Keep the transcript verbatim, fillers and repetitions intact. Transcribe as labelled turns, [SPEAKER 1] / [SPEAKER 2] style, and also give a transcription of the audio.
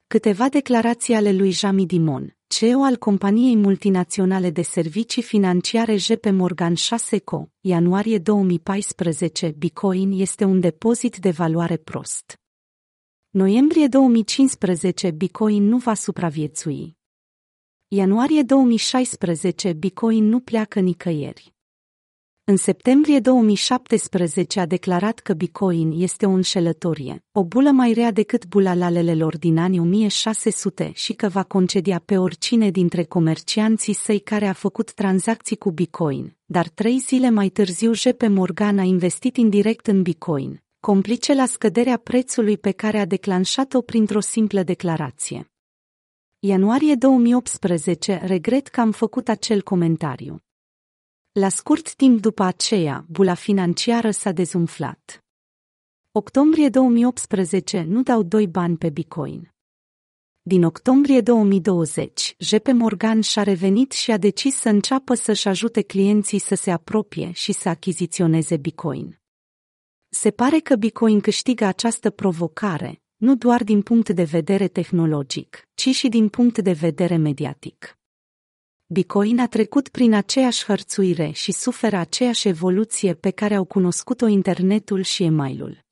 [SPEAKER 1] Câteva declarații ale lui Jamie Dimon, C E O al companiei multinaționale de servicii financiare J P Morgan Chase Co., ianuarie două mii paisprezece, Bitcoin este un depozit de valoare prost. Noiembrie două mii cincisprezece, Bitcoin nu va supraviețui. Ianuarie două mii șaisprezece, Bitcoin nu pleacă nicăieri. În septembrie două mii șaptesprezece a declarat că Bitcoin este o înșelătorie, o bulă mai rea decât bula lalelelor din anii o mie șase sute și că va concedia pe oricine dintre comercianții săi care a făcut tranzacții cu Bitcoin, dar trei zile mai târziu J P Morgan a investit indirect în Bitcoin, complice la scăderea prețului pe care a declanșat-o printr-o simplă declarație. Ianuarie două mii optsprezece, regret că am făcut acel comentariu. La scurt timp după aceea, bula financiară s-a dezumflat. Octombrie două mii optsprezece, nu dau doi bani pe Bitcoin. Din octombrie două mii douăzeci, J P Morgan și-a revenit și a decis să înceapă să-și ajute clienții să se apropie și să achiziționeze Bitcoin. Se pare că Bitcoin câștigă această provocare, nu doar din punct de vedere tehnologic, ci și din punct de vedere mediatic. Bitcoin a trecut prin aceeași hărțuire și suferă aceeași evoluție pe care au cunoscut-o internetul și e-mailul.